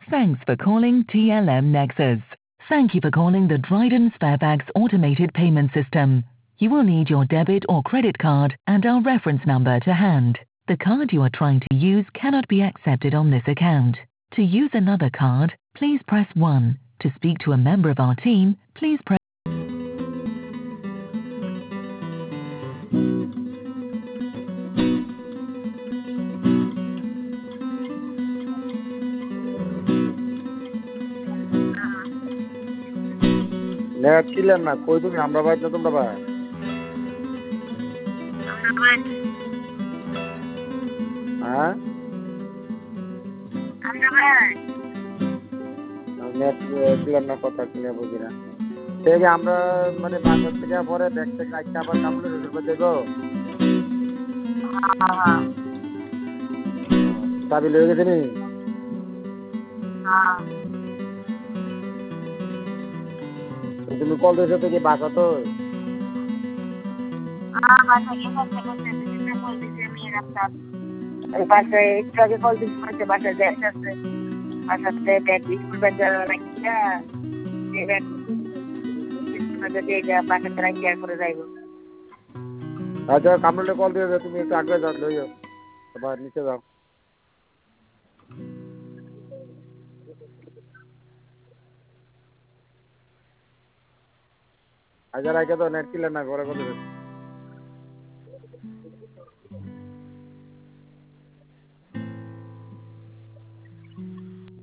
Thanks for calling TLM Nexus. Thank you for calling the Dryden Sparebags automated payment system. You will need your debit or credit card and our reference number to hand. The card you are trying to use cannot be accepted on this account. To use another card, please press 1. To speak to a member of our team, please press নেট ছিলেন না কই তুমি আমরা ভাই না তোমরা ভাই হ্যাঁ নেট ছিলেন না কথা কিনে বুঝি না সেই যে আমরা মানে বাজার থেকে পরে ব্যাগ থেকে আইতে আবার কামড়ে ঢুকে দেবো চাবি লয়ে গেছে নি তুমি কল দিয়েছো তো কি বাসা তো বাসায় একটু আগে কল দিচ্ছে বাসায় গ্যাস আছে বাসাতে ব্যাগ স্কুল ব্যাগ রাখিয়া বাসাতে রাখিয়া করে যাইব। আচ্ছা কামড়ে কল দিয়ে তুমি একটু আগে যাও লইও আবার নিচে যাও আচ্ছা রাখে তো নেট ছিলেন না ঘরে কল